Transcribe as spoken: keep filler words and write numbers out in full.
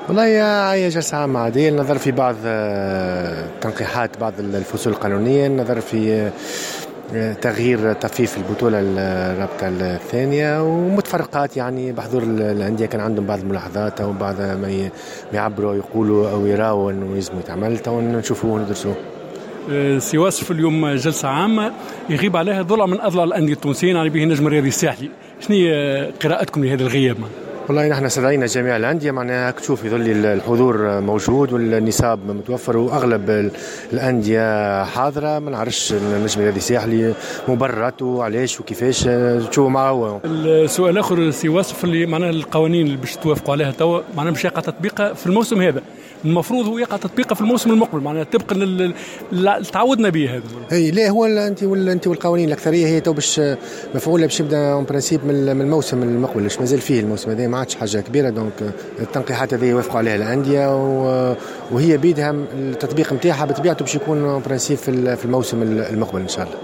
والله يا هي جلسة عامة عادية، النظر في بعض آه، تنقيحات بعض الفصول القانونية، النظر في آه، تغيير تطفيف البطولة الرابطة الثانية، ومتفرقات يعني بحضور ال- الأندية كان عندهم بعض الملاحظات أو بعض ما ي- ما يعبروا أو يقولوا أو يراوا أنه يلزم يتعمل، تو نشوفوه وندرسوه. آه، سي واصف اليوم جلسة عامة يغيب عليها ضلع من أضلاع الأندية التونسيين على به النجم الرياضي الساحلي. شنو هي قراءتكم لهذا الغياب؟ والله نحن استدعينا جميع الأندية، معناها تشوف يظل الحضور موجود والنصاب متوفر وأغلب ال- الأندية حاضرة. ما نعرفش النجم الرياضي الساحلي مبرراته علاش وكيفاش، تشوفوا معه هو. السؤال الآخر سي واصف، اللي معناها القوانين اللي باش توافقوا عليها توا معناها باش يقع تطبيقها في الموسم هذا، المفروض هو يقع تطبيقها في الموسم المقبل، معناها طبقا لل- لل- تعودنا به هذا. اي لا هو ال- انت وال- انت والقوانين الاكثريه هي تو باش مفعوله باش يبدا اون برانسيب من من الموسم المقبل، باش مازال فيه الموسم هذا ما عادش حاجه كبيره. دونك التنقيحات هذه يوافقوا عليها الانديه، و- وهي بيدها التطبيق نتاعها بطبيعته باش يكون اون برانسيب في ال- في الموسم المقبل ان شاء الله.